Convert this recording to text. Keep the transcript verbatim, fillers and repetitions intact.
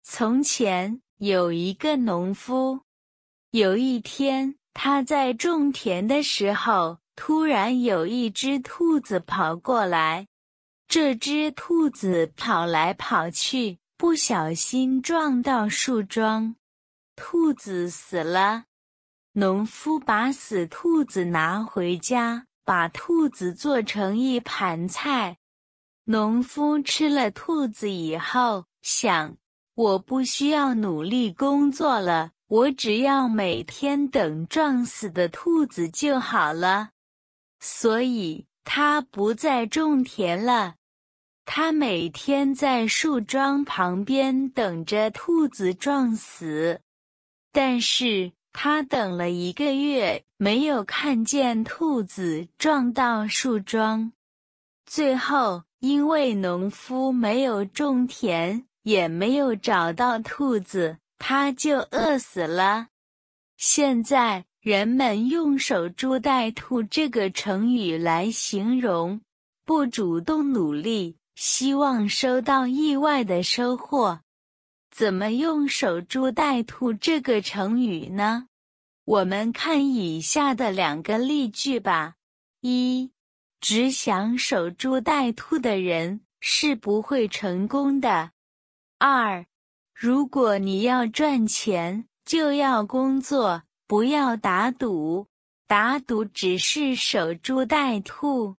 从前有一个农夫，有一天他在种田的时候，突然有一只兔子跑过来。这只兔子跑来跑去，不小心撞到树桩，兔子死了。农夫把死兔子拿回家，把兔子做成一盘菜。农夫吃了兔子以后，想，我不需要努力工作了，我只要每天等撞死的兔子就好了。所以，他不再种田了。他每天在树桩旁边等着兔子撞死，但是他等了一个月，没有看见兔子撞到树桩。最后，因为农夫没有种田，也没有找到兔子，他就饿死了。现在，人们用守株待兔这个成语来形容不主动努力，希望收到意外的收获。怎么用守株待兔这个成语呢？我们看以下的两个例句吧。一，只想守株待兔的人是不会成功的。二，如果你要赚钱，就要工作，不要打赌。打赌只是守株待兔。